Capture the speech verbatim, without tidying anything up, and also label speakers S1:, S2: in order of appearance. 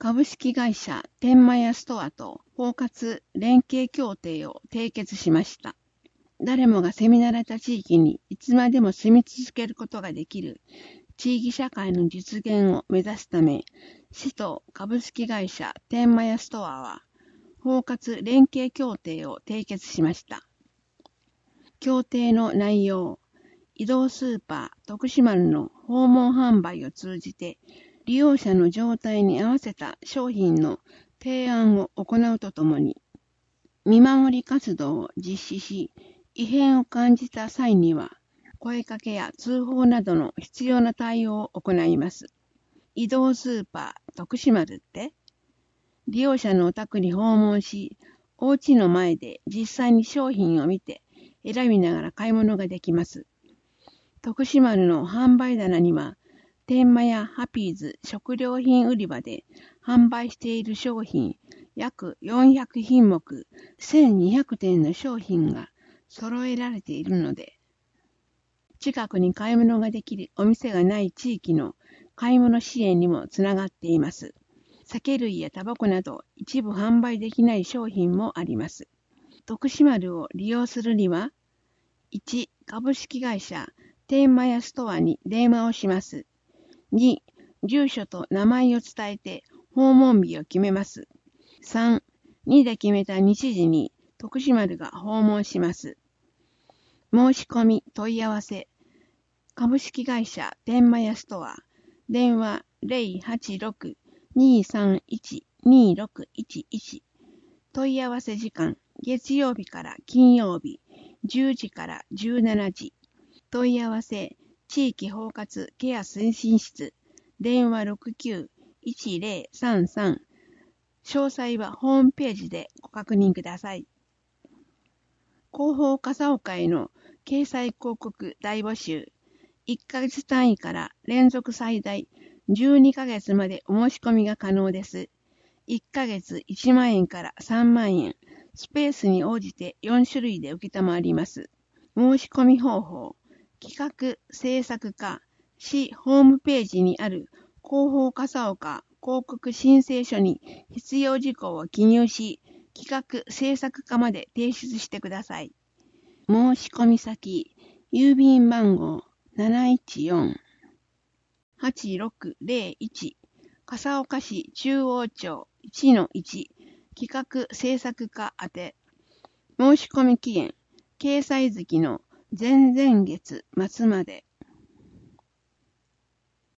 S1: 株式会社天満屋ストアと包括連携協定を締結しました。誰もが住み慣れた地域にいつまでも住み続けることができる地域社会の実現を目指すため、市と株式会社天満屋ストアは包括連携協定を締結しました。協定の内容、移動スーパー徳島の訪問販売を通じて利用者の状態に合わせた商品の提案を行うとともに、見守り活動を実施し、異変を感じた際には、声かけや通報などの必要な対応を行います。移動スーパー徳島って利用者のお宅に訪問し、お家の前で実際に商品を見て選びながら買い物ができます。徳島の販売棚には、天満屋ハピーズ食料品売り場で販売している商品約よんひゃくひんもくせんにひゃくてんの商品が揃えられているので、近くに買い物ができるお店がない地域の買い物支援にもつながっています。酒類やタバコなど一部販売できない商品もあります。徳島を利用するには、いち. 株式会社天満屋ストアに電話をします。に. 住所と名前を伝えて訪問日を決めます。さん. にで決めた日時に徳島が訪問します。申し込み問い合わせ株式会社天満屋ストア電話 ゼロはちろく にーさんいち にーろくいちいち 問い合わせ時間月曜日から金曜日じゅうじからじゅうしちじ問い合わせ地域包括ケア推進室電話 ろくきゅう いちゼロ さんさん 詳細はホームページでご確認ください。広報笠岡への掲載広告大募集いっかげつ単位から連続最大じゅうにかげつまでお申し込みが可能です。いっかげついちまんえんからさんまんえん、スペースに応じてよんしゅるいで受けたまわります。申し込み方法、企画制作課、市ホームページにある広報笠岡広告申請書に必要事項を記入し、企画制作課まで提出してください。申し込み先、郵便番号 なないちよん はちろくゼロいち 笠岡市中央町 いちのいち 企画制作課宛て。申し込み期限、掲載月の前々月末まで。